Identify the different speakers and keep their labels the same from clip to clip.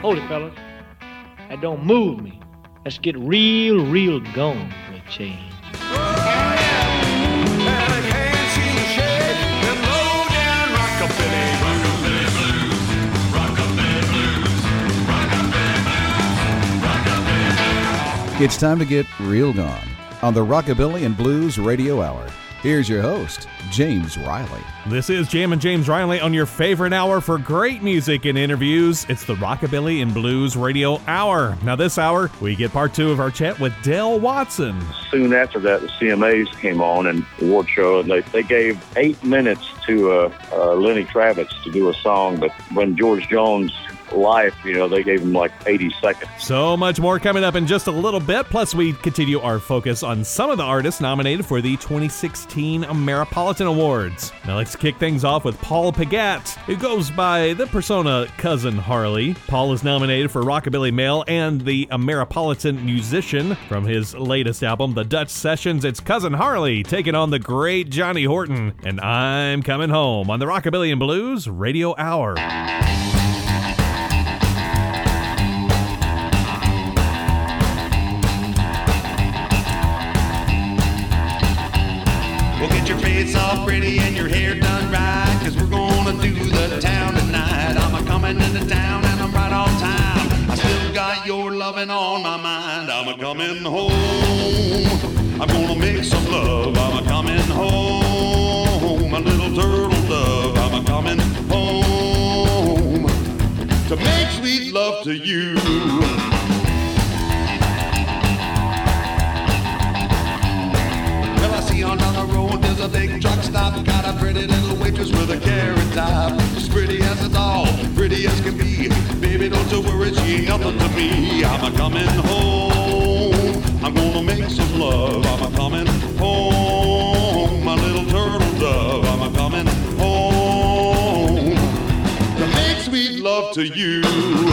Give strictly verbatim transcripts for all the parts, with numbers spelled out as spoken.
Speaker 1: Hold it, fellas. That don't move me. Let's get real, real going for a change.
Speaker 2: It's time to get real gone on the Rockabilly and Blues Radio Hour. Here's your host, James Riley.
Speaker 3: This is Jam and James Riley on your favorite hour for great music and interviews. It's the Rockabilly and Blues Radio Hour. Now this hour, we get part two of our chat with Del Watson.
Speaker 4: Soon after that, the C M As came on and the award show, and they, they gave eight minutes to uh, uh, Lenny Kravitz to do a song, but when George Jones' life, you know, they gave him like eighty seconds.
Speaker 3: So much more coming up in just a little bit. Plus, we continue our focus on some of the artists nominated for the twenty sixteen Ameripolitan Awards. Now let's kick things off with Paul Pagat, who goes by the persona Cousin Harley. Paul is nominated for Rockabilly Male and the Ameripolitan Musician. From his latest album, The Dutch Sessions, it's Cousin Harley taking on the great Johnny Horton. And I'm Coming Home on the Rockabilly and Blues Radio Hour.
Speaker 5: It's all pretty and your hair done right, cause we're gonna do the town tonight. I'm a coming into town and I'm right on time. I still got your loving on my mind. I'm a coming home. I'm gonna make some love. I'm a coming home. A little turtle dove. I'm a coming home to make sweet love to you. On down the road, there's a big truck stop. Got a pretty little waitress with a carrot top. As pretty as a doll, pretty as can be. Baby, don't you worry, she ain't nothing to me. I'm a coming home. I'm gonna make some love. I'm a coming home. My little turtle dove. I'm a coming home to make sweet love to you.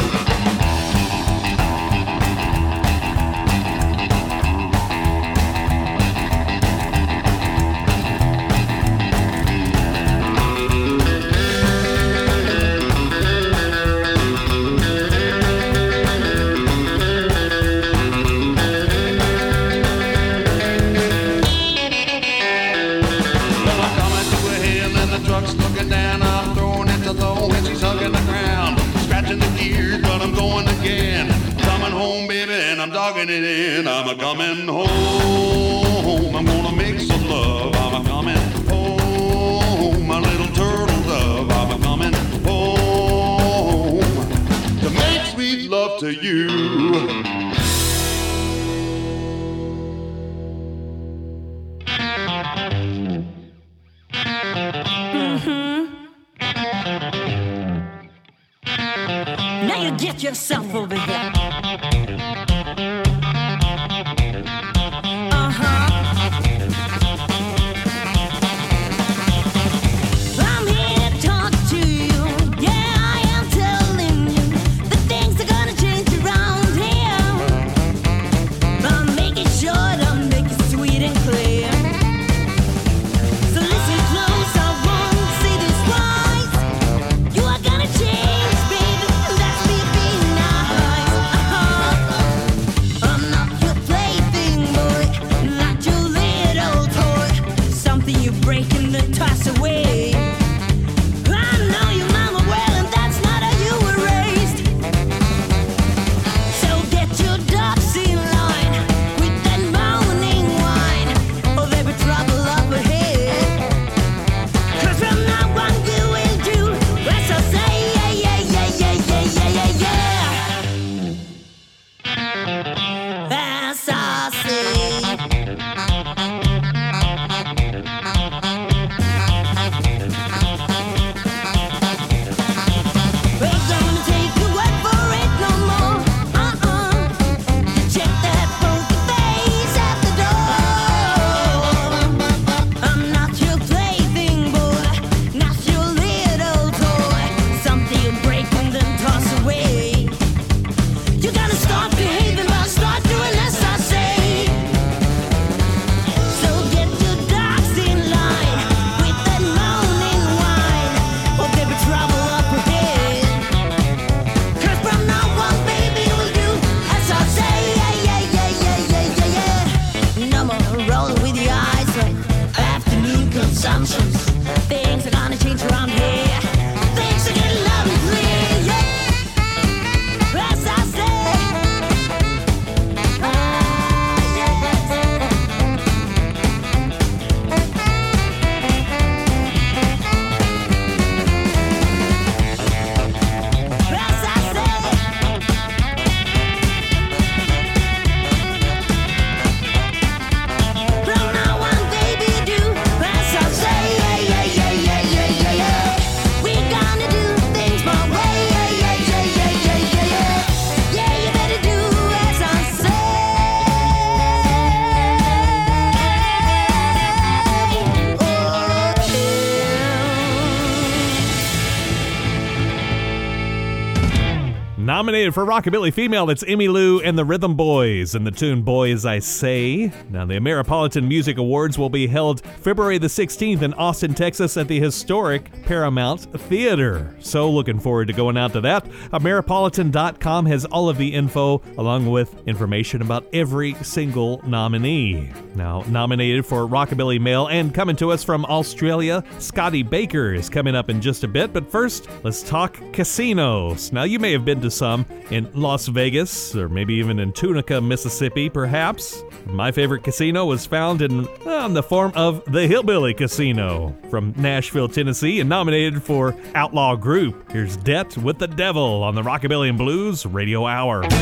Speaker 5: It in. I'm a coming home. I'm gonna make some love. I'm a coming home. My little turtle dove. I'm a coming home to make sweet love to you.
Speaker 6: Mm-hmm. Now you get yourself over here. assumptions. Things are gonna change around here. Things are getting loud and clear, yeah. As I say, ah, yes. As I say, from now on, baby, do as I say, yeah, yeah, yeah, yeah, yeah, yeah, yeah. We gonna do things my way, yeah, yeah, yeah, yeah, yeah, yeah, yeah. Yeah, you better do as I say. Oh,
Speaker 3: Nominated for Rockabilly Female, it's Emmylou and the Rhythm Boys and the tune Boy As I Say. Now, the Ameripolitan Music Awards will be held February the sixteenth in Austin, Texas at the historic Paramount Theater. So looking forward to going out to that. Ameripolitan dot com has all of the info along with information about every single nominee. Now, nominated for Rockabilly Male and coming to us from Australia, Scotty Baker is coming up in just a bit. But first, let's talk casinos. Now, you may have been to some in Las Vegas or maybe even in Tunica, Mississippi, perhaps. My favorite casino was found in, well, in the form of the Hillbilly Casino from Nashville, Tennessee, and nominated for Outlaw Group. Here's Debt with the Devil on the Rockabilly and Blues Radio Hour.
Speaker 7: Well,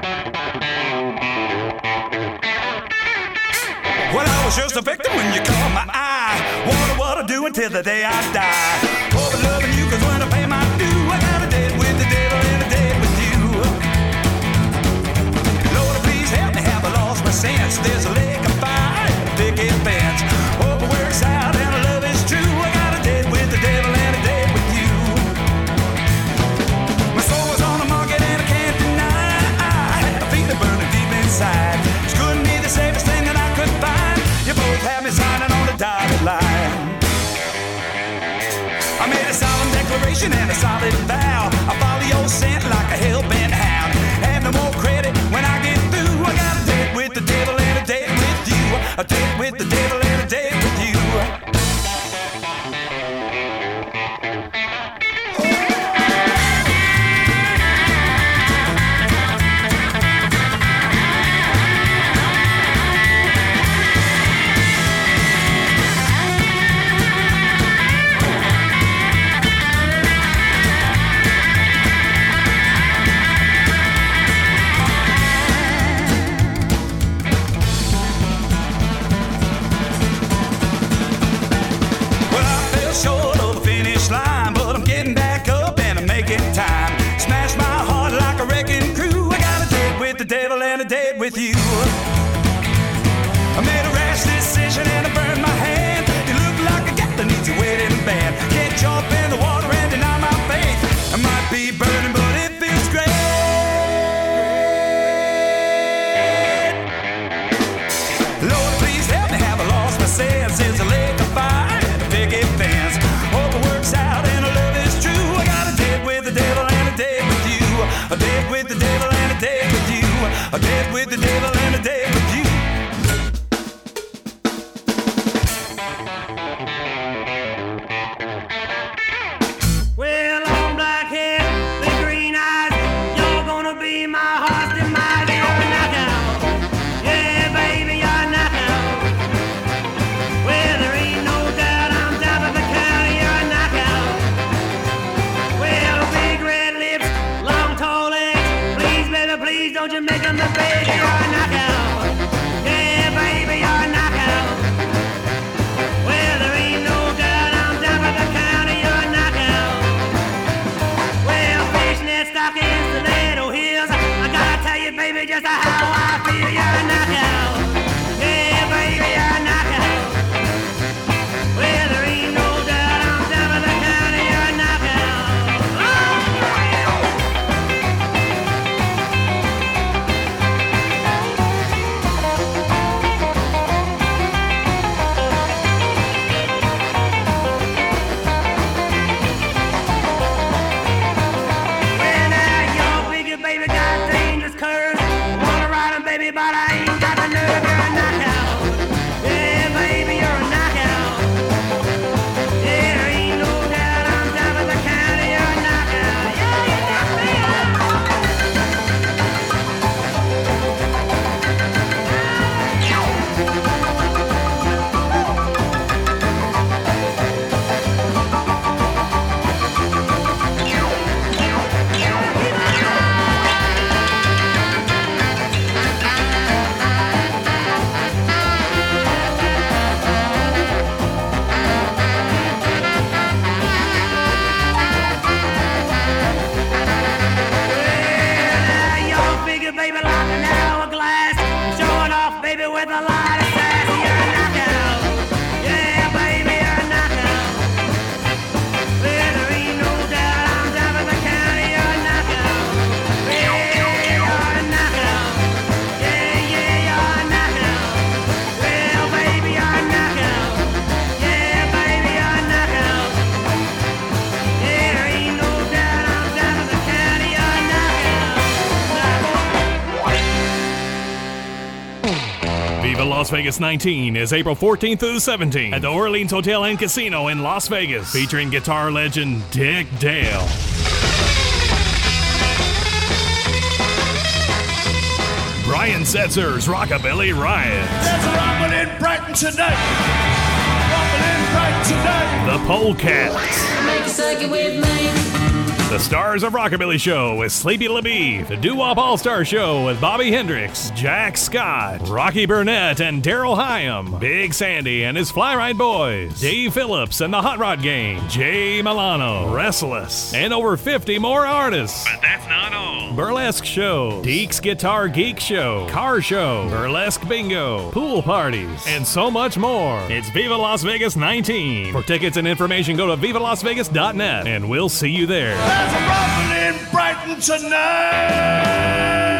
Speaker 7: I was just a victim when you caught my eye. Wonder what I'll do until the day I die. Hope I'm loving you, cause when I pay my due, I got a date with the devil and a date with you. Lord, please help me, have I lost my sense? There's a lake of fire and a picket fence. Hope it works out and our love is true. I got a date with the devil and a date with you. My soul was on the market and I can't deny. I had a feeling burning deep inside. This couldn't be the safest thing that I could find. You both have me signing on the dotted line. I made a solemn declaration and a solid vow. I follow your scent like a hell-bent hound. Have no more credit when I get through. I got a date with the devil and a date with you. A date with the devil and a date with you. Well, I fell short of the finish line, but I'm getting back up and I'm making time. Smash my heart like a wrecking crew. I got a date with the devil and a date with you. I made a rash decision and I burned my hand. You look like a cat that needs a waiting band. Can't jump in the water and deny my faith. I might be burning, but it feels great. Lord, please help me, have I lost my sense? There's a lake of fire and a picket fence. Hope it works out and our love is true. I got a date with the devil and a date with you. A date with the devil and a date with you. A date with the devil and a date with you.
Speaker 8: Well, long black hair with green eyes, you're gonna be my heart's demise. You're a knockout, yeah, baby, you're a knockout. Well, there ain't no doubt I'm top of the county, you're a knockout. Well, big red lips, long tall legs, please, baby, please don't you make them the big, you're a knockout.
Speaker 3: Vegas nineteen is April fourteenth through the seventeenth at the Orleans Hotel and Casino in Las Vegas, featuring guitar legend Dick Dale. Brian Setzer's Rockabilly Riot.
Speaker 9: There's a robin in Brighton today. Robin in Brighton today.
Speaker 3: The Polecats.
Speaker 6: Make a second with me.
Speaker 3: The Stars of Rockabilly Show with Sleepy LaBeef. The Doo-Wop All-Star Show with Bobby Hendricks, Jack Scott, Rocky Burnett, and Daryl Hyam. Big Sandy and his Fly Ride Boys. Dave Phillips and the Hot Rod Gang. Jay Milano, Restless, and over fifty more artists. But that's not all. Burlesque shows, Deke's Guitar Geek Show, Car Show, Burlesque Bingo, Pool Parties, and so much more. It's Viva Las Vegas nineteen. For tickets and information, go to viva las vegas dot net, and we'll see you there.
Speaker 9: There's a robin in Brighton tonight.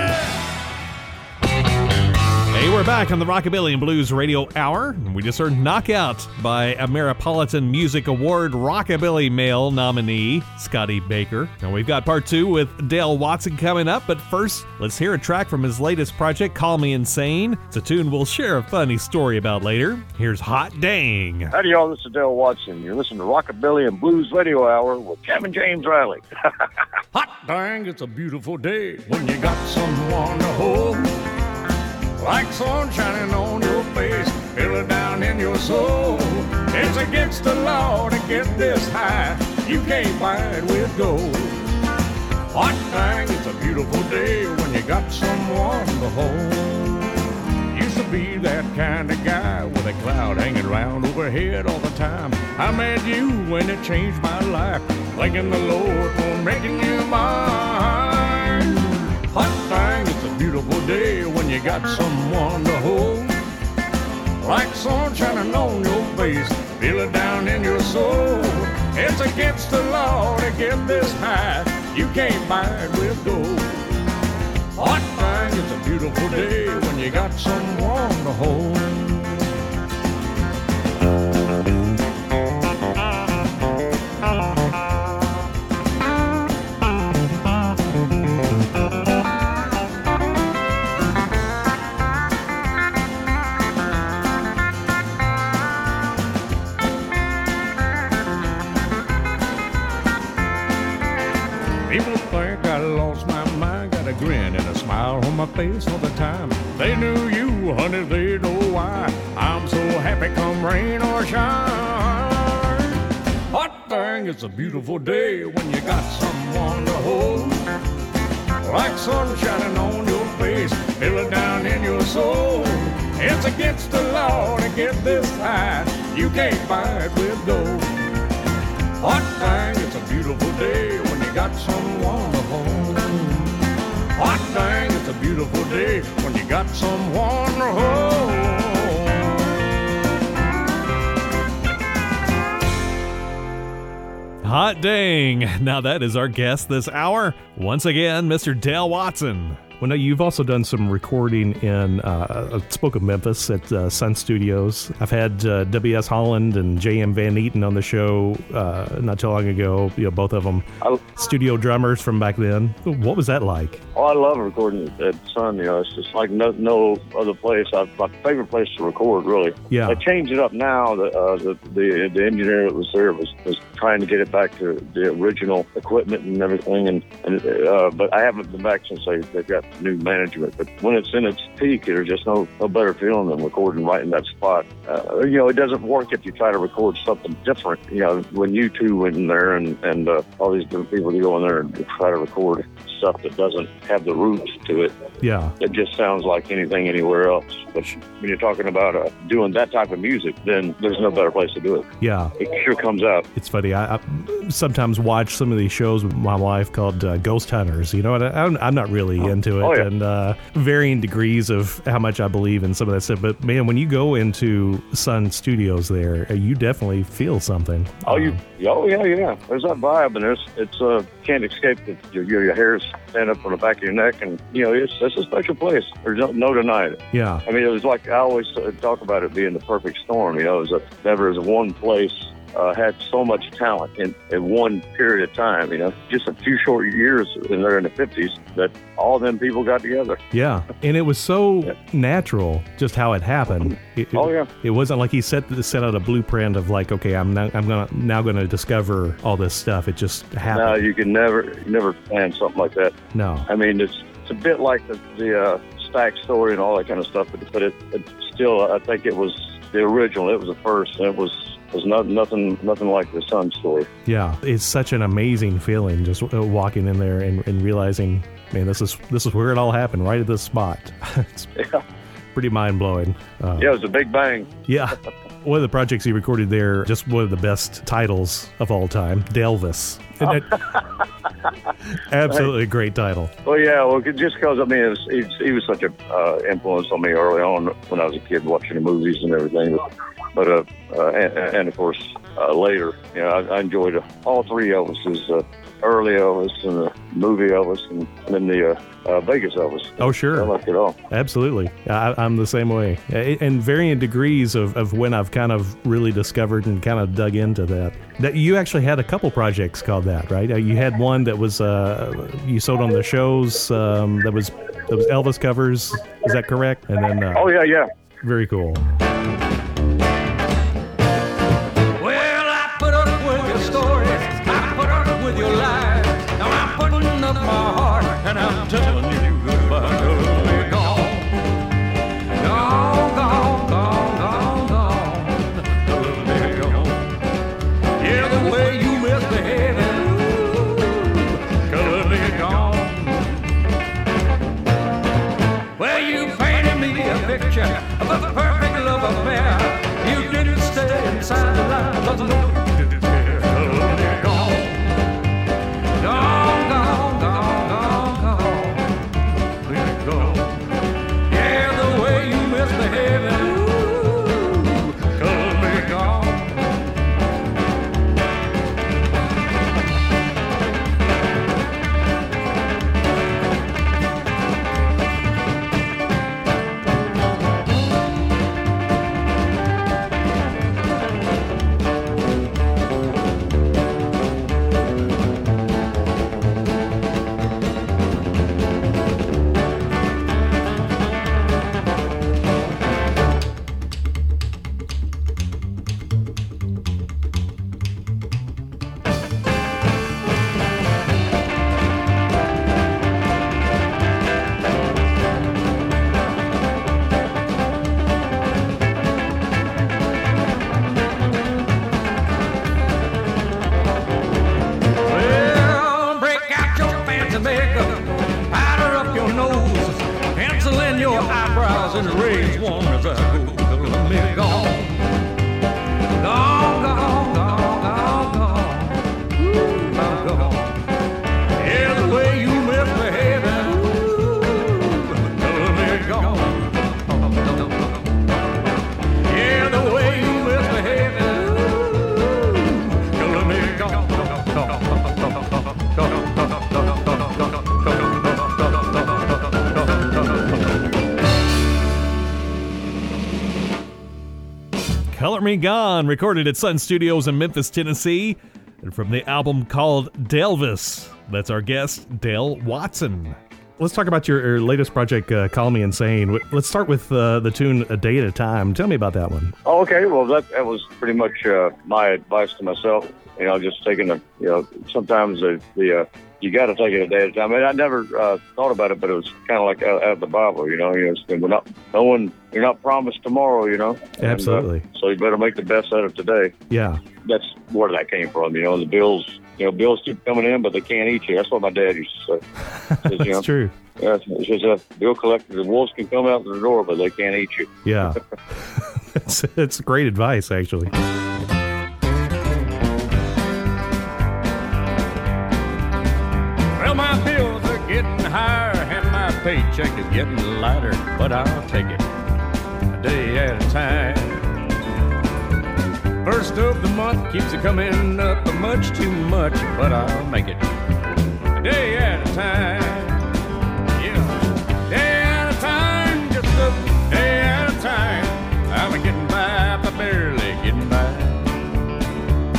Speaker 3: Hey, we're back on the Rockabilly and Blues Radio Hour. We just heard Knockout by Ameripolitan Music Award Rockabilly Male nominee, Scotty Baker. And we've got part two with Dale Watson coming up, but first, let's hear a track from his latest project, Call Me Insane. It's a tune we'll share a funny story about later. Here's Hot Dang.
Speaker 4: Howdy, y'all. This is Dale Watson. You're listening to Rockabilly and Blues Radio Hour with Kevin James Riley.
Speaker 9: Hot dang, it's a beautiful day when you got someone to hold. Like sun shining on your face, feel it down in your soul. It's against the law to get this high, you can't buy it with gold. Hot dang, it's a beautiful day when you got someone to hold. Used to be that kind of guy with a cloud hanging round overhead all the time. I met you when it changed my life, thanking the Lord for making you mine. Hot dang, it's a beautiful day when you got someone to hold. Like sun shining on your face, feel it down in your soul. It's against the law to get this high, you can't buy it with gold. Hot dang, it's a beautiful day when you got someone to hold. People think I lost my mind, got a grin and a smile on my face all the time. They knew you, honey, they know why I'm so happy come rain or shine. Hot dang, it's a beautiful day when you got someone to hold. Like sun shining on your face, feel it down in your soul. It's against the law to get this high, you can't buy it with gold. Hot dang, it's a beautiful day when you got someone to hold. Hot dang, it's a beautiful day when you got someone to hold.
Speaker 3: Hot dang. Now that is our guest this hour. Once again, Mister Dale Watson. Well, now you've also done some recording in uh, Spoke of Memphis at uh, Sun Studios. I've had uh, W S Holland and J M Van Eaton on the show uh, not too long ago. You know, both of them
Speaker 4: I,
Speaker 3: studio drummers from back then. What was that like?
Speaker 4: Oh, I love recording at Sun. You know, it's just like no no other place. I, my favorite place to record, really.
Speaker 3: Yeah.
Speaker 4: They changed it up now. The uh, the, the the engineer that was there was, was trying to get it back to the original equipment and everything. And, and uh, but I haven't been back since they they got new management. But when it's in its peak, there's just no no better feeling than recording right in that spot. Uh, you know, it doesn't work if you try to record something different. You know, when you two went in there and and uh, all these different people go in there and try to record stuff that doesn't have the roots to it.
Speaker 3: Yeah.
Speaker 4: It just sounds like anything anywhere else. But when you're talking about uh, doing that type of music, then there's no better place to do it.
Speaker 3: Yeah.
Speaker 4: It sure comes out.
Speaker 3: It's funny. I, I sometimes watch some of these shows with my wife called uh, Ghost Hunters. You know, and I, I'm, I'm not really into it.
Speaker 4: Oh, yeah.
Speaker 3: And uh, varying degrees of how much I believe in some of that stuff. But, man, when you go into Sun Studios there, you definitely feel something.
Speaker 4: Oh, you, oh yeah, yeah. There's that vibe, and it's, it's uh, can't escape it. Your, your, your hairs stand up on the back of your neck, and, you know, it's, it's a special place. There's no, no denying it.
Speaker 3: Yeah.
Speaker 4: I mean, it was like I always talk about it being the perfect storm. You know, it was a, never is one place uh, had so much talent in, in one period of time, you know, just a few short years, and they're in the fifties, that all of them people got together.
Speaker 3: Yeah, and it was so yeah. natural, just how it happened. It,
Speaker 4: oh yeah,
Speaker 3: it wasn't like he set set out a blueprint of like, okay, I'm not, I'm gonna now gonna discover all this stuff. It just happened.
Speaker 4: No, you can never never plan something like that.
Speaker 3: No,
Speaker 4: I mean it's it's a bit like the the uh, Stax story and all that kind of stuff, but, but it, it still, I think it was the original. It was the first. And it was. There's not, nothing nothing like the Sun story.
Speaker 3: Yeah, it's such an amazing feeling just walking in there and, and realizing, man, this is this is where it all happened, right at this spot. It's
Speaker 4: yeah.
Speaker 3: pretty mind-blowing. Uh,
Speaker 4: yeah, it was a big bang.
Speaker 3: Yeah. One of the projects he recorded there, just one of the best titles of all time, Delvis.
Speaker 4: Oh.
Speaker 3: It, absolutely great title.
Speaker 4: Well, yeah, well, just because, I mean, it was, he, he was such a uh, influence on me early on when I was a kid watching the movies and everything. But, but uh, uh, and, and of course, uh, later, you know, I, I enjoyed uh, all three Elvises, uh, early Elvis and the movie Elvis and, and then the uh, uh, Vegas Elvis.
Speaker 3: Oh, sure.
Speaker 4: I liked it all.
Speaker 3: Absolutely. I, I'm the same way. And varying degrees of, of when I've kind of really discovered and kind of dug into that. That you actually had a couple projects called that, right? You had one that was, uh, you sold on the shows, um, that was that was Elvis covers. Is that correct? And then. Uh,
Speaker 4: oh, yeah, yeah.
Speaker 3: Very cool.
Speaker 7: With your life, now I'm putting up my heart and I'm telling you goodbye. Totally gone, gone, gone, gone, gone, gone, totally gone. Yeah, the way you misbehaving, totally gone. Well, you painted me a picture of a perfect love affair. You didn't stay inside the line, doesn't know.
Speaker 3: Color Me Gone, recorded at Sun Studios in Memphis, Tennessee, and from the album called Delvis. That's our guest, Dale Watson. Let's talk about your, your latest project, uh, Call Me Insane. Let's start with uh, the tune A Day at a Time. Tell me about that one.
Speaker 4: Oh, okay. Well, that, that was pretty much uh, my advice to myself. You know, just taking a, you know, sometimes the, the uh, you got to take it a day at a time. I mean, I never uh, thought about it, but it was kind of like out, out of the Bible, you know. You know, we're not, no one, you're not promised tomorrow, you know.
Speaker 3: Absolutely.
Speaker 4: And, uh, so you better make the best out of today.
Speaker 3: Yeah.
Speaker 4: That's where that came from, you know. The bills, you know, bills keep coming in, but they can't eat you. That's what my dad used to say. Says,
Speaker 3: That's
Speaker 4: you know,
Speaker 3: true.
Speaker 4: Yeah, it's just a bill collector. The wolves can come out the door, but they can't eat you.
Speaker 3: Yeah. it's, it's great advice, actually.
Speaker 9: Well, my bills are getting higher and my paycheck is getting lighter, but I'll take it a day at a time. First of the month keeps it coming up much too much, but I'll make it a day at a time. Yeah, day at a time, just a day at a time. I'm getting by, but barely getting by.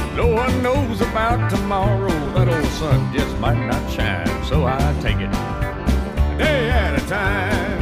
Speaker 9: tomorrow, that old sun just might not shine. So I take it a day at a time.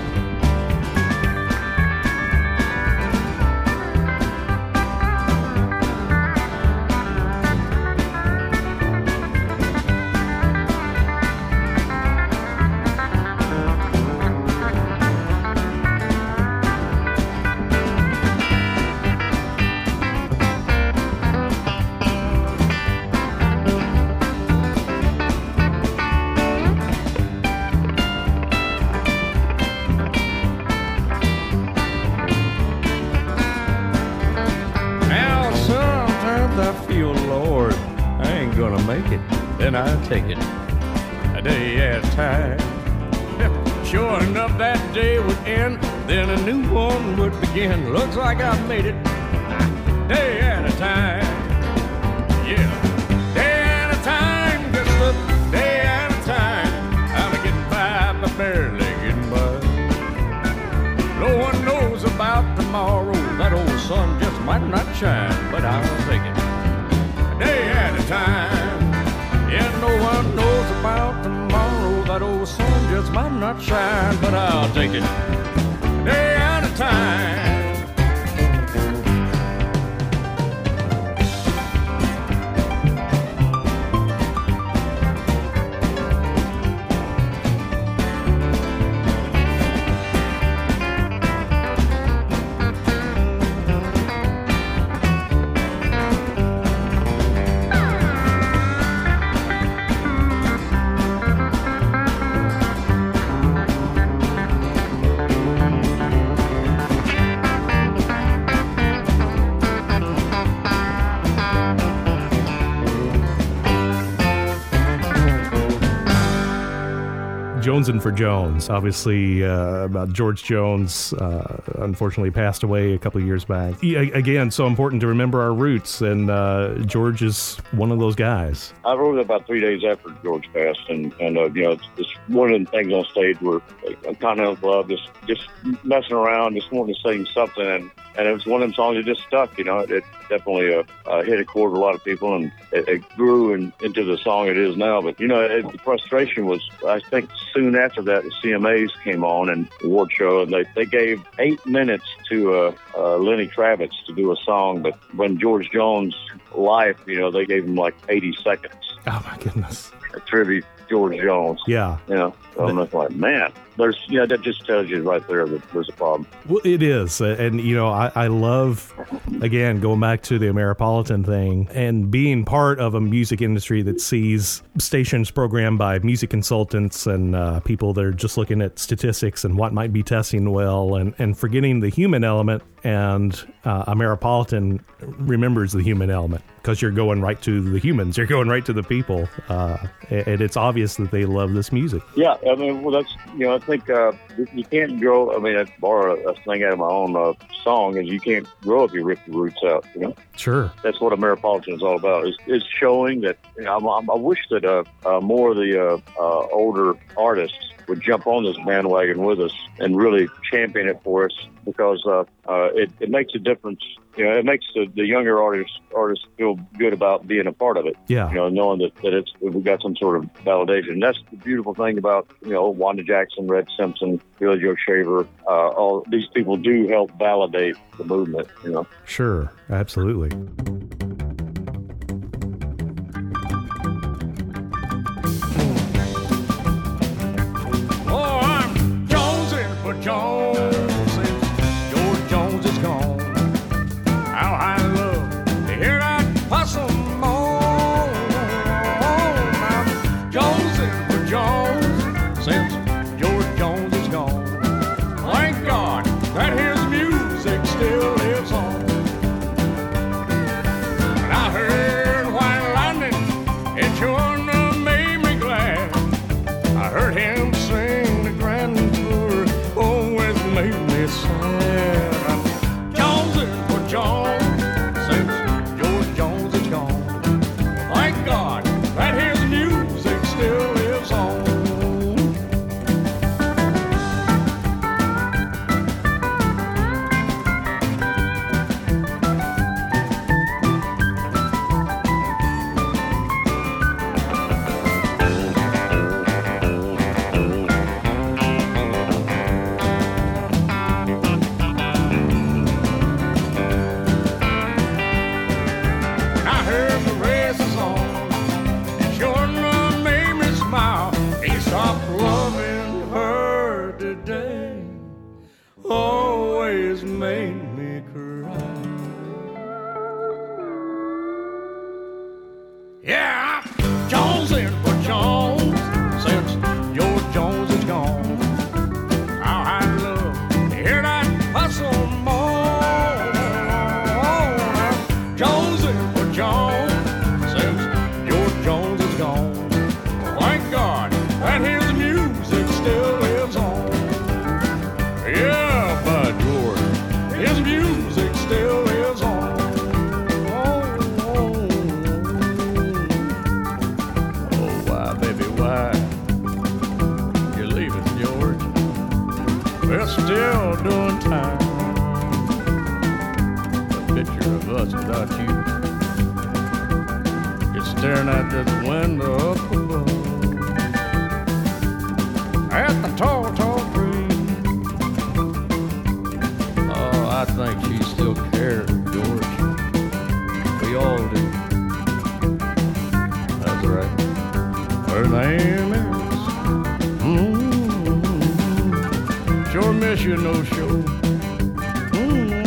Speaker 9: Then I take it a day at a time. Sure enough, that day would end, then a new one would begin. Looks like I made it a day at a time. Yeah, day at a time, just a day at a time. I'm getting by, but barely getting by. No one knows about tomorrow. That old sun just might not shine, but I'll take it a day at a time. Yeah, no one knows about tomorrow. That old sun just might not shine, but I'll take it day at a time.
Speaker 3: Jonesing for Jones. Obviously, uh, about George Jones, uh, unfortunately passed away a couple of years back. Yeah, again, so important to remember our roots, and uh, George is one of those guys.
Speaker 4: I wrote it about three days after George passed, and, and uh, you know, it's, it's one of the things on stage where uh, Continental Love, just, just messing around, just wanting to sing something, and, and it was one of them songs that just stuck, you know. It, it definitely uh, uh, hit a chord with a lot of people, and it, it grew in, into the song it is now. But, you know, it, the frustration was, I think, soon after that, the C M As came on and the award show, and they, they gave eight minutes to uh, uh, Lenny Kravitz to do a song. But when George Jones' life, you know, they gave him like eighty seconds.
Speaker 3: Oh, my goodness.
Speaker 4: A tribute to George Jones.
Speaker 3: Yeah.
Speaker 4: You know, so I'm like, man, there's, you know, that just tells you right there that there's a problem.
Speaker 3: Well, it is. And, you know, I, I love, again, going back to the Ameripolitan thing and being part of a music industry that sees stations programmed by music consultants and uh, people that are just looking at statistics and what might be testing well, and, and forgetting the human element. And uh, Ameripolitan remembers the human element because you're going right to the humans. You're going right to the people. Uh, and it's obvious that they love this music.
Speaker 4: Yeah, I mean, well, that's, you know, I think uh, you can't grow. I mean, I borrow a thing out of my own uh, song, is you can't grow if you rip the roots out, you know?
Speaker 3: Sure.
Speaker 4: That's what Ameripolitan is all about, is, is showing that, you know, I'm, I'm, I wish that uh, uh, more of the uh, uh, older artists would jump on this bandwagon with us and really champion it for us, because uh, uh, it, it makes a difference. You know, it makes the, the younger artists artists feel good about being a part of it.
Speaker 3: Yeah.
Speaker 4: You know, knowing that, that it's we've got some sort of validation. That's the beautiful thing about, you know, Wanda Jackson, Red Simpson, Billy Joe Shaver. Uh, all these people do help validate the movement, you know.
Speaker 3: Sure. Absolutely.
Speaker 9: Oh, I'm jonesing for Jones since George Jones is gone. How I love to hear that possum moan. I'm jonesing for Jones since George Jones is gone. Thank God that his music still lives on. Yeah, I'm Jonesing for Jones since George Jones is gone. How I love to hear that hustle moan. I'm Jonesing for Jones since George Jones is gone. Thank God that his music still lives on. Yeah, by George, his music still lives on. We're still doing time. A picture of us without you. You're staring at this window up above. At the tall, tall tree. Oh, I think she still cares, George. We all do. That's right. Her name is. Mm-hmm. Sure miss you, no show. Mm-hmm.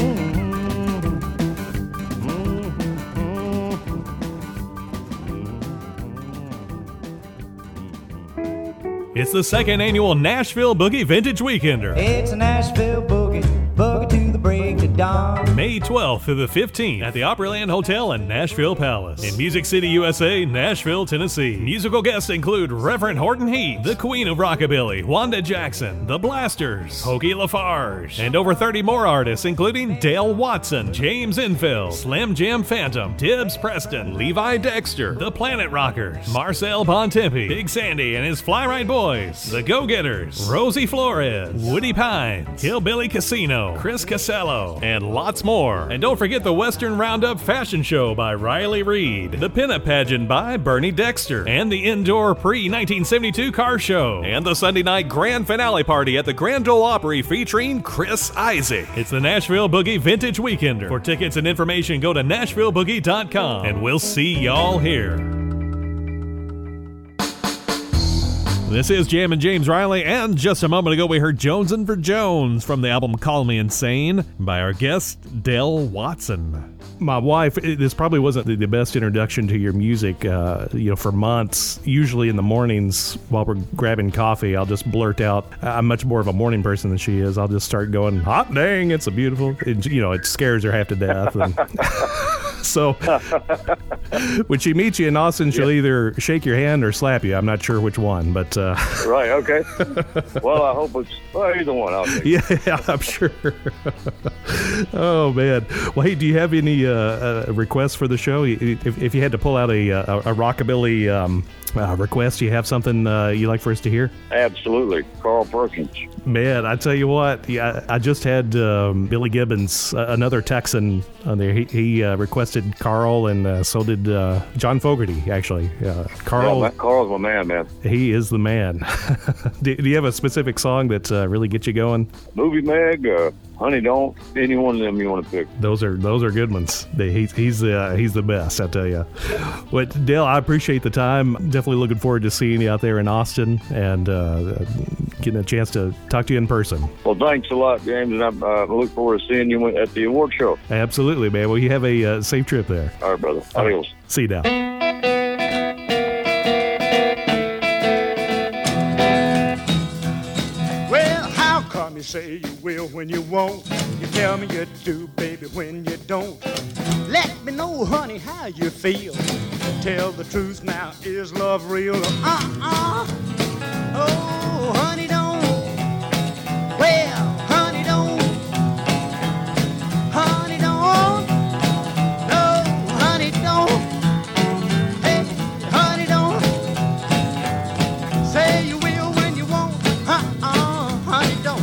Speaker 3: It's the second annual Nashville Boogie Vintage Weekender.
Speaker 10: It's a Nashville boogie, boogie to the break of dawn.
Speaker 3: May twelfth through the fifteenth at the Opryland Hotel and Nashville Palace in Music City, U S A, Nashville, Tennessee. Musical guests include Reverend Horton Heat, the Queen of Rockabilly, Wanda Jackson, The Blasters, Hoagie Lafarge, and over thirty more artists including Dale Watson, James Infill, Slim Jim Phantom, Tibbs Preston, Levi Dexter, The Planet Rockers, Marcel Bontempi, Big Sandy and his Fly Right Boys, The Go-Getters, Rosie Flores, Woody Pines, Hillbilly Casino, Chris Casello, and lots more. And don't forget the Western Roundup Fashion Show by Riley Reid, the Pinup Pageant by Bernie Dexter, and the Indoor Pre nineteen seventy-two Car Show, and the Sunday night grand finale party at the Grand Ole Opry featuring Chris Isaac. It's the Nashville Boogie Vintage Weekender. For tickets and information, go to nashville boogie dot com, and we'll see y'all here. This is Jammin' James Riley, and just a moment ago we heard Jonesin' for Jones from the album Call Me Insane by our guest, Dale Watson. My wife, this probably wasn't the best introduction to your music, uh, you know, for months. Usually in the mornings while we're grabbing coffee, I'll just blurt out, I'm much more of a morning person than she is. I'll just start going, hot dang, it's a beautiful, it, you know, it scares her half to death. And so when she meets you in Austin, she'll yeah. either shake your hand or slap you. I'm not sure which one, but... Uh,
Speaker 4: right, okay. Well, I hope it's well, either one. I'll take it.
Speaker 3: Yeah, I'm sure. Oh, man. Well, hey, do you have any uh, uh, requests for the show? If, if you had to pull out a, a, a rockabilly um, uh, request, do you have something uh, you'd like for us to hear?
Speaker 4: Absolutely. Carl Perkins.
Speaker 3: Man, I tell you what, yeah, I just had um, Billy Gibbons, uh, another Texan, on there. He, he uh, requested Carl, and uh, so did uh, John Fogerty, actually. Uh, Carl,
Speaker 4: yeah, Carl's my man, man.
Speaker 3: He is the man. do, do you have a specific song that uh, really gets you going?
Speaker 4: Movie Mag, uh, Honey Don't, any one of them you want to pick.
Speaker 3: Those are those are good ones. They, he, he's uh, he's the best, I tell you. But Dale, I appreciate the time. Definitely looking forward to seeing you out there in Austin and uh, getting a chance to talk to you in person.
Speaker 4: Well, thanks a lot, James, and I uh, look forward to seeing you at the award show.
Speaker 3: Absolutely, man. Well, you have a uh, safe trip there.
Speaker 4: All right, brother. Adios.
Speaker 3: Right. See you now.
Speaker 9: You say you will when you won't. You tell me you do, baby, when you don't. Let me know, honey, how you feel. Tell the truth now, is love real? Uh-uh. Oh, honey, don't. Well, honey, don't. Honey, don't. No, honey, don't. Hey, honey, don't. Say you will when you won't. Uh-uh, honey, don't.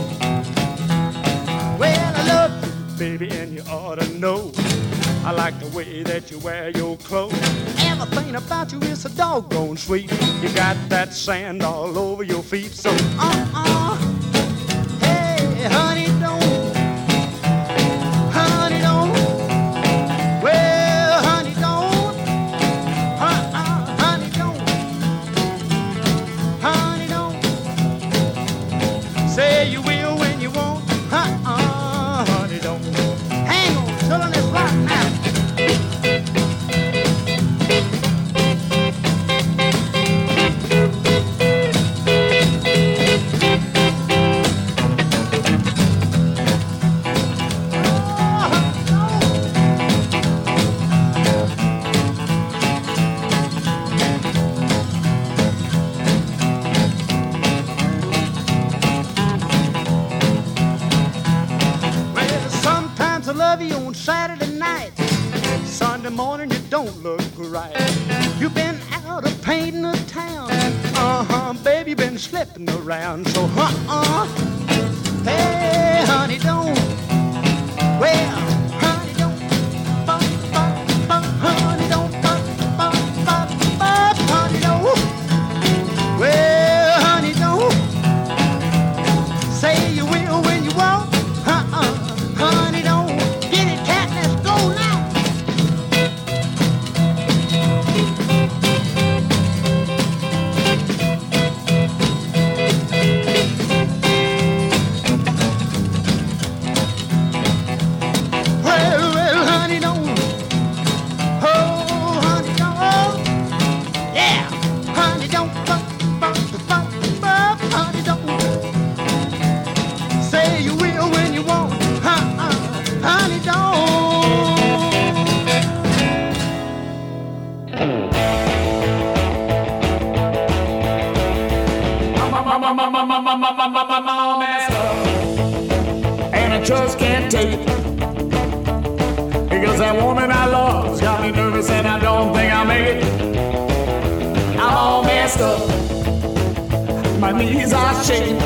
Speaker 9: Baby, and you ought to know I like the way that you wear your clothes. Everything about you is so doggone sweet. You got that sand all over your feet. So, uh-uh. Hey, honey, don't. Honey, don't. Well, honey, don't. Uh-uh, honey, don't. Honey, don't. Say you will when you won't. Uh-uh. Hang on, till on this rock now.
Speaker 11: Sunday morning you don't look right. You've been out of painting the town. Uh-huh, baby, you've been slipping around. So, uh-uh, hey, honey, don't. Well, honey, don't. Bop, bop, bop, honey, don't. Bop, bop, bop, bop, honey, don't. Well, honey, don't. Say you will when you won't. Uh-uh, honey, don't. Get it, cat, let's go now. Well, well, honey, don't. Oh, honey, don't. Yeah, honey, don't. Bop, bop, bop, bop, honey, don't. Say you will when you won't. Uh-uh, honey, don't.
Speaker 9: And I just can't take it, because that woman I love's got me nervous and I don't think I'll make it. I'm all messed up, my knees are shaking.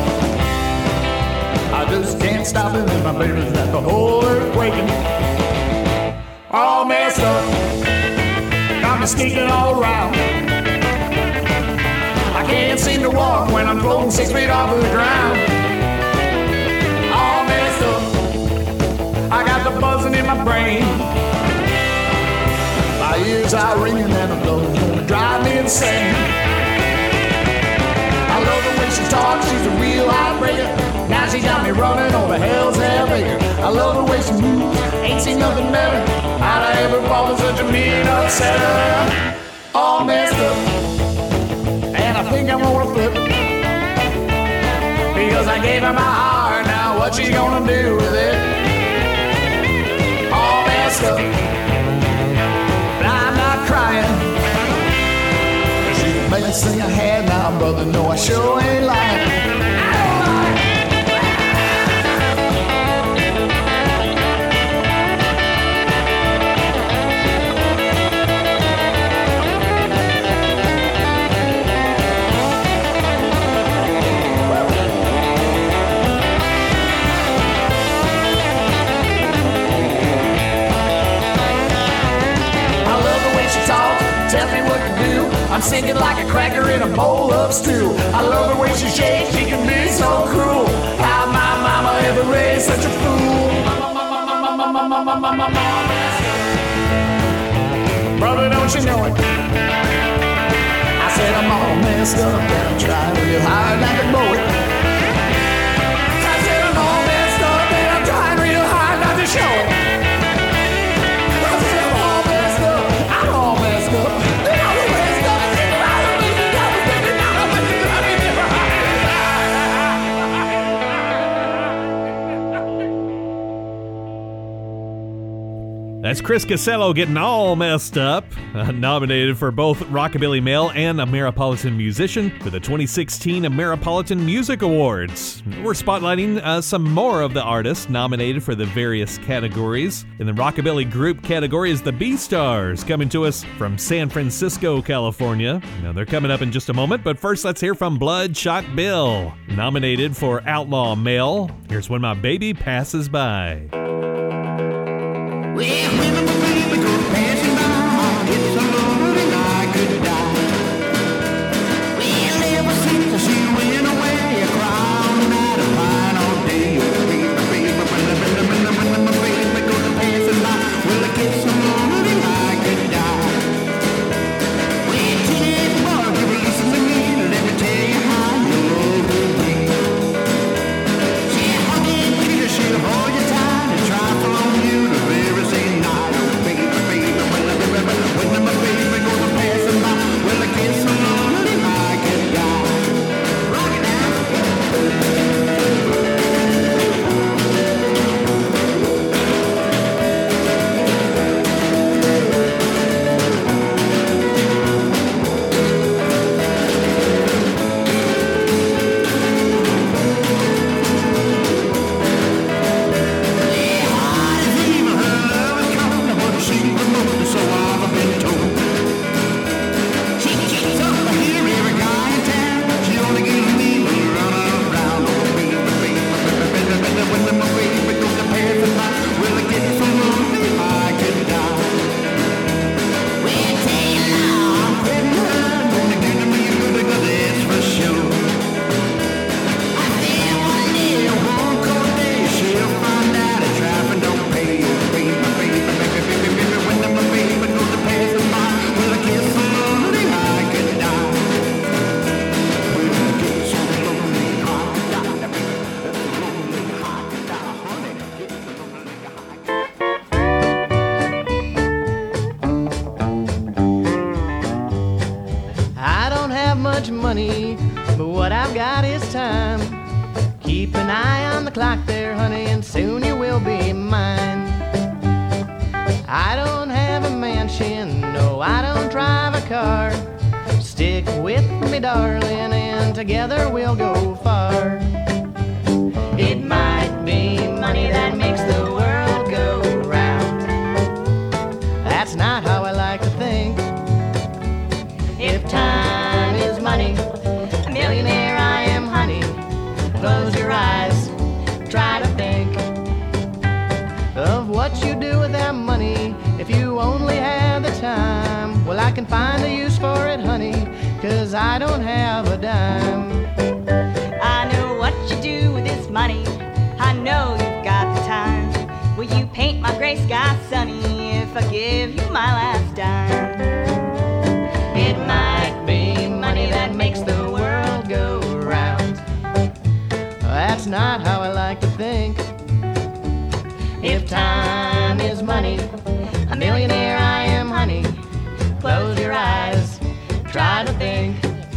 Speaker 9: I just can't stop it and my baby's got the whole earth quaking. All messed up, got me sneaking all around. I can't seem to walk when I'm floating six feet off of the ground. All messed up, I got the buzzing in my brain. My ears are ringing and the blow's gonna drive me insane. I love the way she talks, she's a real heartbreaker. Now she got me running over hell's hell acre. I love the way she moves, ain't seen nothing better. How'd I ever fall in such a mean upsetter? All messed up, and I think I'm gonna flip it, because I gave her my heart, now what she gonna do with it? All messed up, but I'm not crying, 'cause she's the best thing I had now, brother, no I sure ain't lying. Tell me what to do. I'm sinking like a cracker in a bowl of stew. I love the way she shakes, she can be so cruel. How my mama ever raised such a fool? Brother, don't you know it? I said I'm all messed up and I'm trying real hard not to blow it. I said I'm all messed up and I'm trying real hard not to show it. I said I'm all messed up, I'm all messed up.
Speaker 3: That's Chris Casello getting all messed up, uh, nominated for both Rockabilly Male and Ameripolitan Musician for the twenty sixteen Ameripolitan Music Awards. We're spotlighting uh, some more of the artists nominated for the various categories. In the Rockabilly Group category is the B-Stars, coming to us from San Francisco, California. Now they're coming up in just a moment, but first let's hear from Bloodshot Bill, nominated for Outlaw Male. Here's When My Baby Passes By.
Speaker 7: Well, when my baby goes passing by, it's so lonely I could die. Well, ever since she went away, I cry all night and pine all day. Baby, baby, when my baby goes passing by, well, I get so lonely I could die. Well, teenage boy, if you listen to me, let me tell you how you love me. She'll hug you, kiss you, hold you tight, and trifle on you the very same night.
Speaker 10: I've got is time. Keep an eye on the clock there, honey, and soon you will be mine. I don't have a mansion, no, I don't drive a car. Stick with me, darling, and together we'll go far. It might be money that makes the world go round. That's not how I like to think. If time is money, a millionaire I am, honey. Close your eyes, try to think of what you do with that money if you only had the time. Well, I can find a use for it, honey, 'cause I don't have a dime.
Speaker 12: I know what you do with this money, I know you've got the time. Will you paint my gray sky sunny if I give you my last dime?
Speaker 10: It might be money that makes the world go round. That's not how I like to think. If time is money, a millionaire I am, honey. Close your eyes, try to think.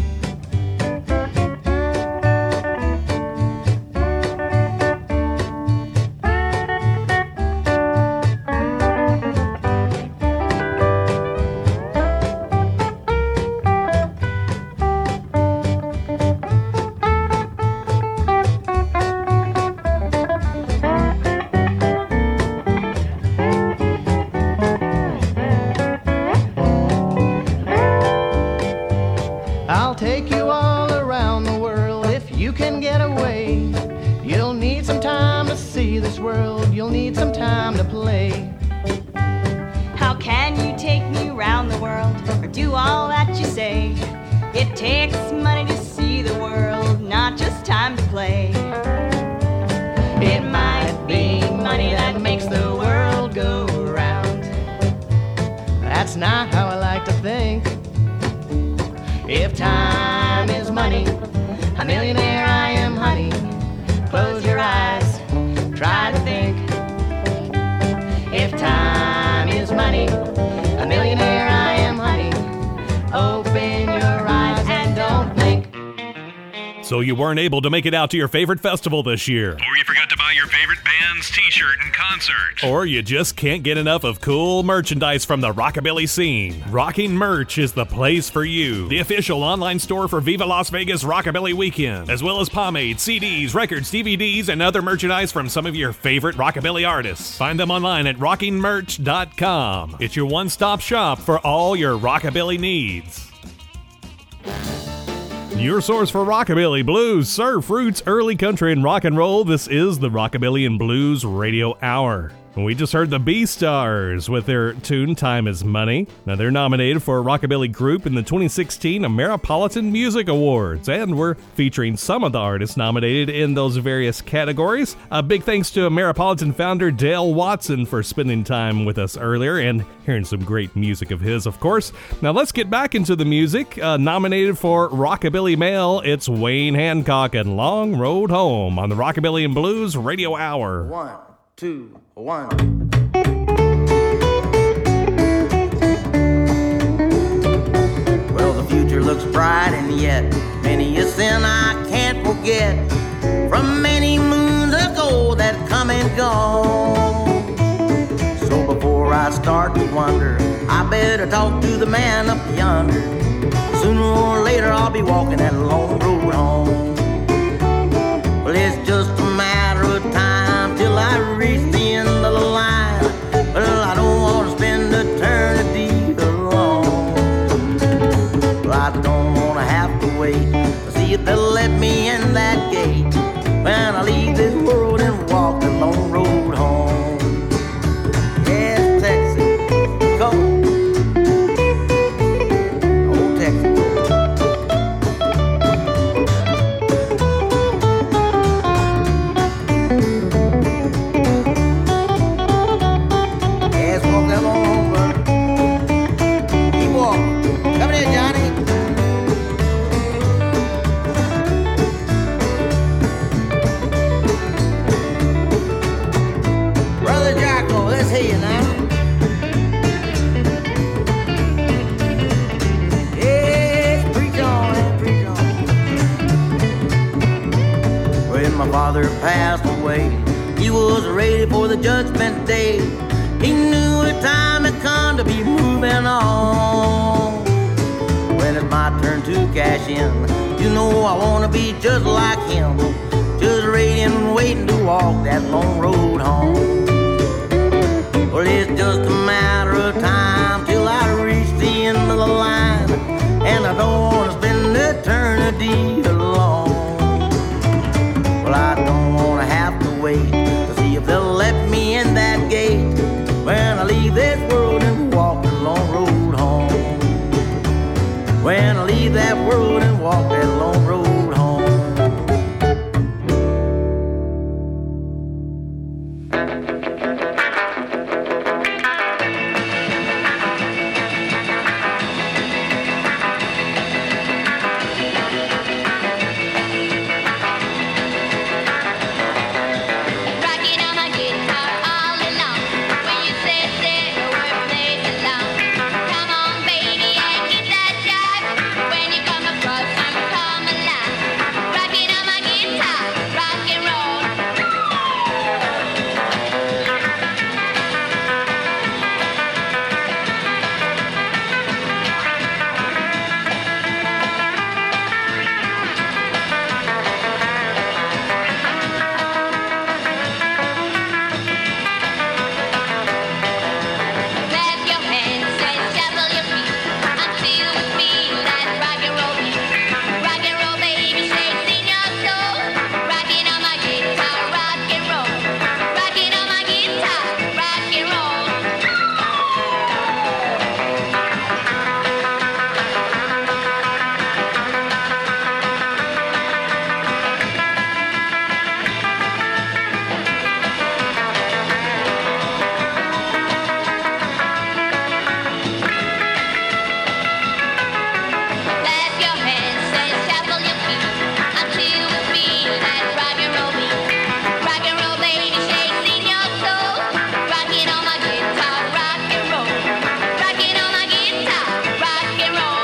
Speaker 10: I'll take you all around the world if you can get away. You'll need some time to see this world, you'll need some time to play.
Speaker 12: How can you take me round the world or do all that you say? It takes money to see the world, not just time to play.
Speaker 10: It might be money that makes the world go round. That's not how I like to think. If time is money, a millionaire I am, honey. Close your eyes, try to think. If time is money, a millionaire I am, honey. Open your eyes and don't blink.
Speaker 3: So you weren't able to make it out to your favorite festival this year.
Speaker 13: Or you forgot to buy your favorite band's t-shirt in concert.
Speaker 3: Or you just can't get enough of cool merchandise from the rockabilly scene. Rocking Merch is the place for you. The official online store for Viva Las Vegas Rockabilly Weekend, as well as pomade, C Ds, records, D V Ds, and other merchandise from some of your favorite rockabilly artists. Find them online at rocking merch dot com. It's your one-stop shop for all your rockabilly needs. Your source for rockabilly, blues, surf, roots, early country, and rock and roll. This is the Rockabilly and Blues Radio Hour. We just heard the B-Stars with their tune Time is Money. Now they're nominated for a rockabilly group in the twenty sixteen Ameripolitan Music Awards, and we're featuring some of the artists nominated in those various categories. A big thanks to Ameripolitan founder Dale Watson for spending time with us earlier and hearing some great music of his, of course. Now let's get back into the music. Uh, nominated for Rockabilly Male, it's Wayne Hancock and Long Road Home on the Rockabilly and Blues Radio Hour.
Speaker 14: One, two, one. Well, the future looks bright, and yet many a sin I can't forget from many moons ago that come and gone. So before I start to wonder, I better talk to the man up yonder. Sooner or later I'll be walking that long road home. Well, it's just a matter of time till I reach the end of the line. Well, I don't want to spend eternity alone. Well, I don't want to have to wait to see if they'll let me in that gate when I leave this world and walk the long road home. Yes, Texas, go. Oh, Texas. father passed away. He was ready for the judgment day. He knew the time had come to be moving on. When it's my turn to cash in, you know I wanna be just like him, just ready and waiting to walk that long road home. Well, it's just a matter of time till I reach the end of the line, and I don't wanna spend eternity alone. Well, I don't wanna have to wait to see if they'll let me in that gate when I leave this world and walk the long road home. When I leave that world and walk that long road home.
Speaker 15: Rocking on my guitar all alone. When you say say the word plays along. Come on, baby, and get that jive. When you come across and come alive. Rocking on my guitar, rock and roll. Clap your hands and shuffle your feet until we feel that rock and roll beat. Rock and roll, baby, shakes in your soul. Rocking on my guitar, rock and roll. Rocking on my guitar, rock and roll. Clap your hands and shuffle your feet until we feel that rock and roll beat. Rock and roll, baby, shakes in your soul. Rocking on my guitar, rock and roll. Rocking on my guitar, rock and roll.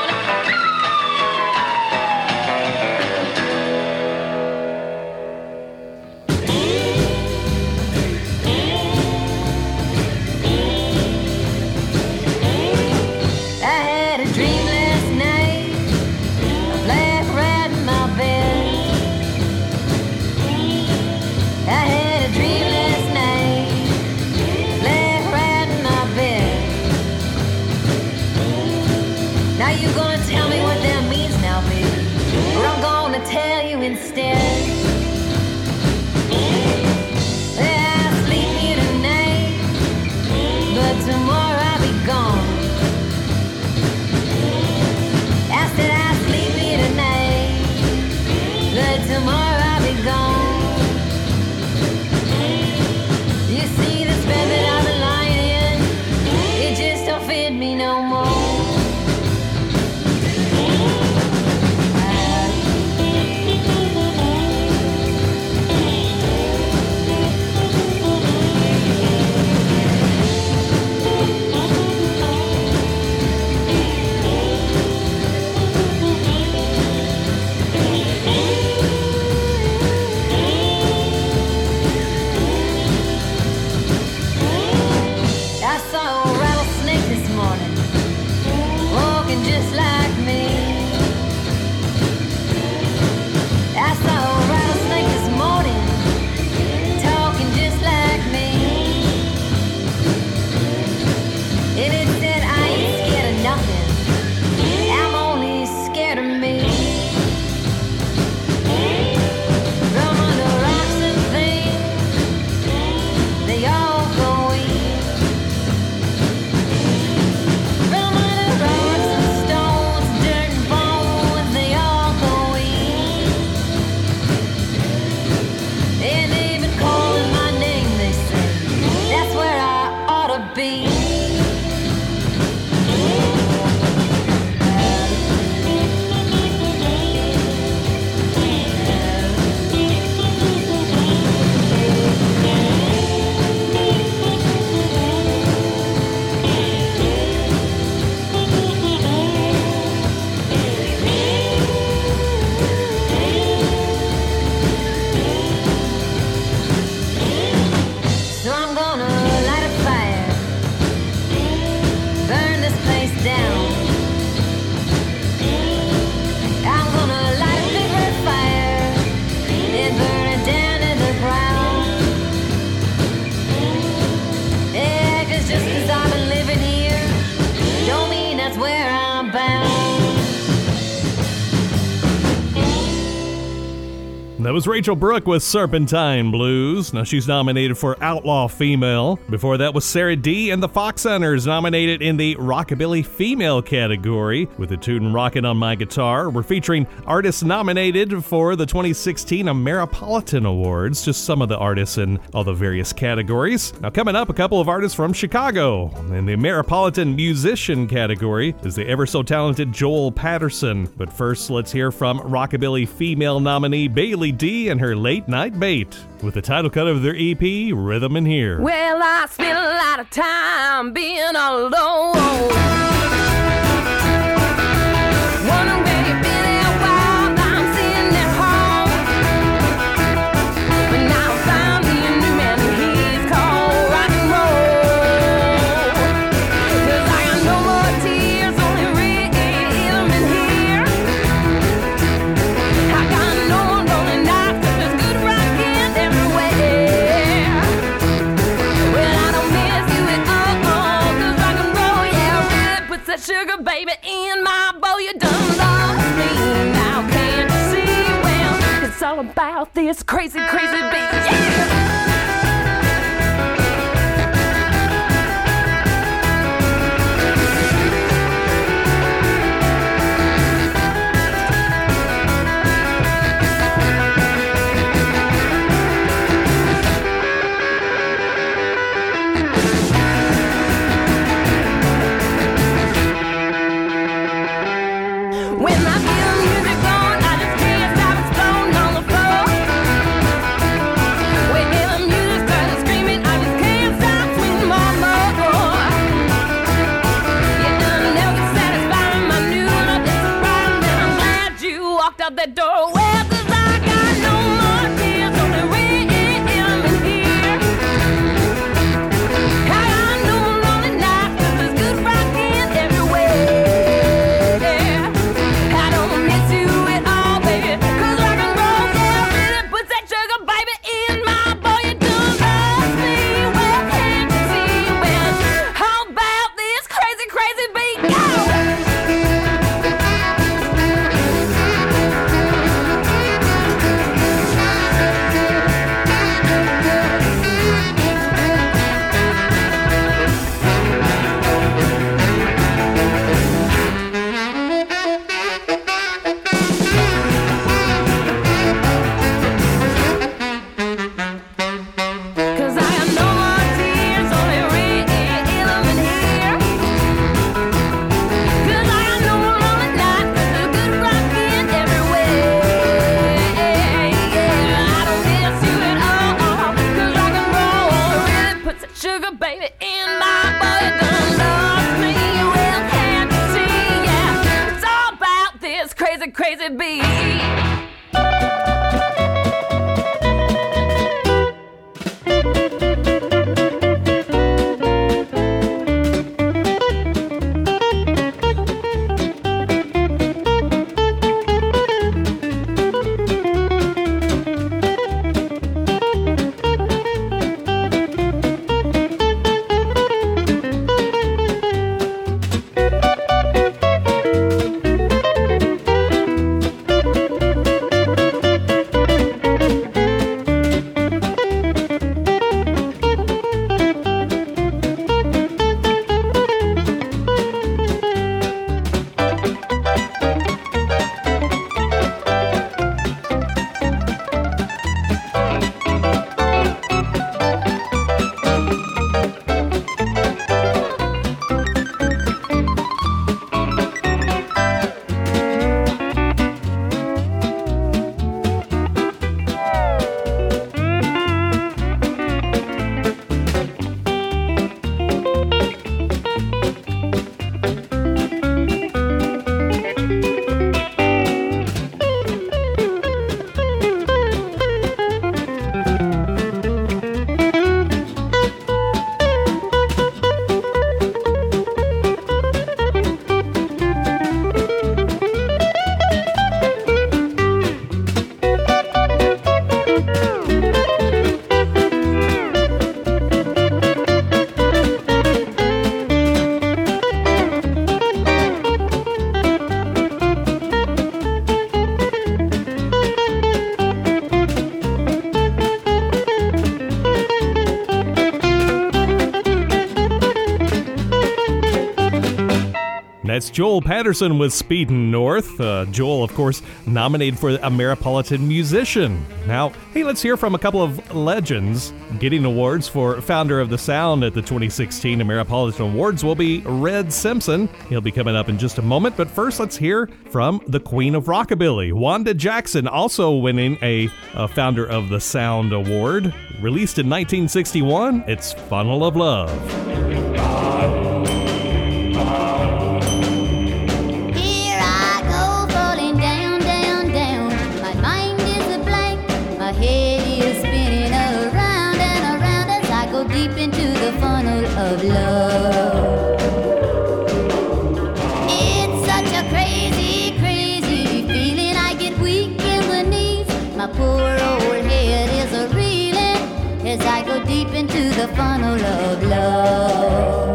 Speaker 16: I had a dream last night, a black rat in my bed. I had a dream last night, black rat in my bed. Now you gonna tell me what that means now, baby, or I'm gonna tell you instead. Well, I'll sleep here tonight, but tomorrow I'll be gone. I said I'll sleep here tonight, but tomorrow I'll be gone. You see this bed that I've been lying in, it just don't fit me no more. I saw a rattlesnake this morning, walking just like me. I saw a rattlesnake this morning, talking just like me. And it said, I ain't scared of nothing, I'm only scared of me. From under rocks and things, they all go in. From under rocks and stones,
Speaker 3: That was Rachel Brooke with Serpentine Blues. Now she's nominated for Outlaw Female. Before that was Sarah D and the Fox Hunters, nominated in the Rockabilly Female category with the tune Rockin' on My Guitar. We're featuring artists nominated for the twenty sixteen Ameripolitan Awards, just some of the artists in all the various categories. Now coming up, a couple of artists from Chicago. In the Ameripolitan Musician category is the ever so talented Joel Patterson. But first, let's hear from Rockabilly Female nominee Bailey D and her Late Night Bait with the title cut of their E P, Rhythm in Here.
Speaker 16: Well, I spent a lot of time being alone. Wondering where you've been at while I'm sitting at home. But now I found me a new man and he's called rock and roll. 'Cause I got no more tears, only rhythm in here. I got no more lonely nights 'cause there's good rockin' everywhere. Well, I don't miss you at all 'cause rock and roll, yeah, really puts that sugar baby in my bowl. You done lost me, now can't you see? Well, it's all about this crazy, crazy beat. Yeah! When I feel music on, I just can't stop exploding on the floor. When the music starts screaming, I just can't stop swinging more and more. Yeah, I never get satisfied with my new love. It's a problem, and I'm glad you walked out that door. Well, 'cause I got no more tears, only rhythm in here. I got no more lonely nights 'cause there's good rockin' everywhere. I don't miss you at all, baby, 'cause rock and roll, yeah, really puts that sugar baby in my bowl. You done lost me, well, can't you see? Well, how about this crazy, crazy beat? Go! Cause I have no more tears, only rhythm in here. Cause I have no more lonely nights, 'cause there's good rockin' everywhere. Yeah, I don't miss you at all, 'cause rock and roll really puts that sugar baby in my bowl. You done lost me, well, can't you see? Yeah, it's all about this crazy, crazy beat.
Speaker 3: That's Joel Patterson with Speedin' North. Uh, Joel, of course, nominated for a Ameripolitan Musician. Now, hey, let's hear from a couple of legends. Getting awards for Founder of the Sound at the twenty sixteen Ameripolitan Awards will be Red Simpson. He'll be coming up in just a moment, but first let's hear from the Queen of Rockabilly, Wanda Jackson, also winning a, a Founder of the Sound Award. Released in nineteen sixty-one, it's Funnel of Love.
Speaker 15: Here I go, falling down, down, down. My mind is a blank, my head is spinning around and around as I go deep into the funnel of love. It's such a crazy, crazy feeling. I get weak in the knees. My poor old head is a reeling as I go deep into the funnel of love.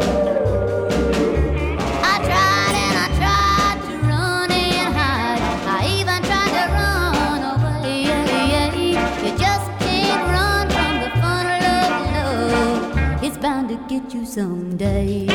Speaker 15: I tried and I tried to run and hide. I even tried to run away. You just can't run from the funnel of love. It's bound to get you someday.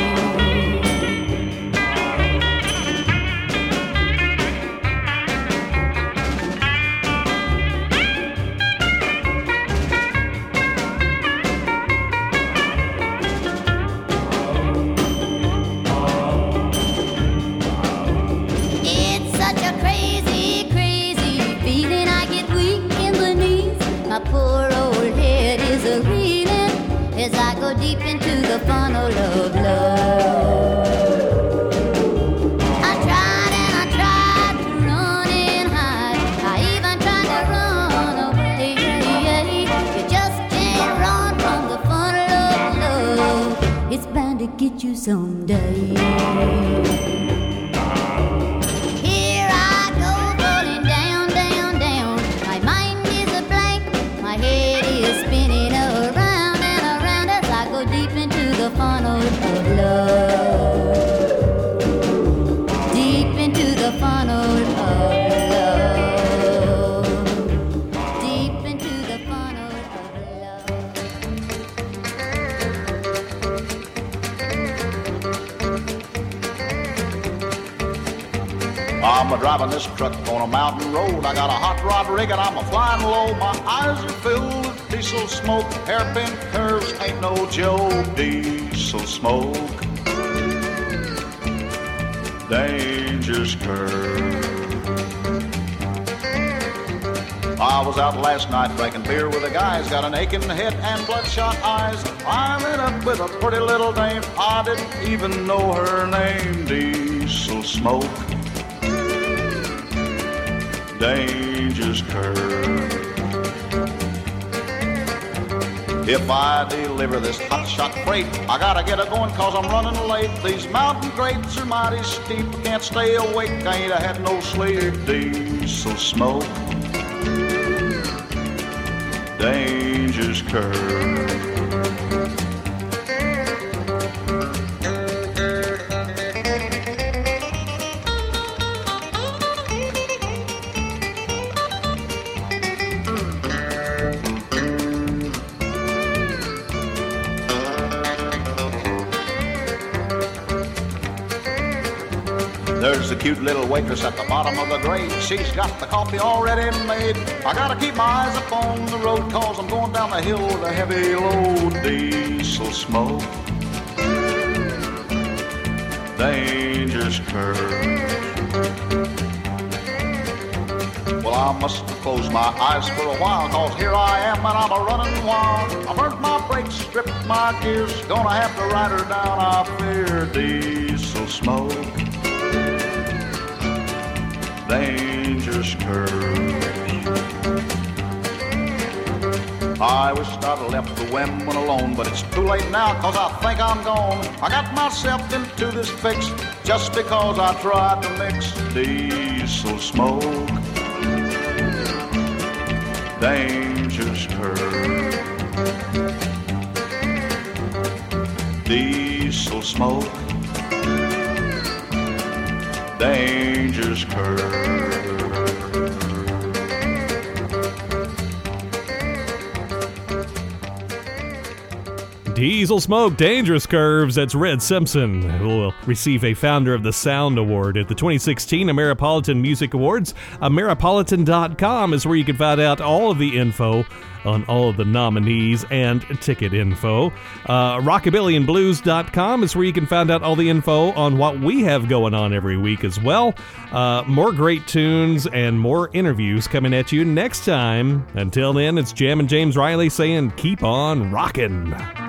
Speaker 15: It's such a crazy, crazy feeling. I get weak in the knees. My poor old head is a reeling as I go deep into the funnel of love. I tried and I tried to run and hide. I even tried to run away. You just can't run from the funnel of love. It's bound to get you someday. Here I go, falling down, down, down. My mind is a blank, my head is spinning around and around as I go deep into the funnel of love. Deep into the funnel of love. Deep into the funnel of
Speaker 17: I'm a driving this truck on a mountain road. I got a hot rod rig and I'm a flying low. My eyes are filled with diesel smoke. Hairpin curves ain't no joke. Diesel smoke. Dangerous curve. I was out last night drinking beer with a guy. He's got an aching head and bloodshot eyes. I met up with a pretty little dame. I didn't even know her name. Diesel smoke. Dangerous curve. If I deliver this hot-shot freight, I gotta get it going cause I'm running late. These mountain grades are mighty steep, can't stay awake, I ain't had no sleep. Diesel smoke. Dangerous curve. There's a cute little waitress at the bottom of the grade. She's got the coffee already made. I gotta keep my eyes up on the road cause I'm going down the hill with a heavy load. Diesel smoke. Dangerous curve. Well, I must have closed my eyes for a while cause here I am and I'm a running wild. I burnt my brakes, stripped my gears. Gonna have to ride her down, I fear. Diesel smoke. Dangerous curve. I wish I'd left the women alone, but it's too late now cause I think I'm gone. I got myself into this fix just because I tried to mix. Diesel smoke. Dangerous curve. Diesel smoke. Dangerous curve.
Speaker 3: Diesel Smoke, Dangerous Curves. That's Red Simpson, who will receive a Founder of the Sound Award at the twenty sixteen Ameripolitan Music Awards. Ameripolitan dot com is where you can find out all of the info on all of the nominees and ticket info. Uh, rockabilly and blues dot com is where you can find out all the info on what we have going on every week as well. Uh, more great tunes and more interviews coming at you next time. Until then, it's Jam and James Riley saying keep on rockin'.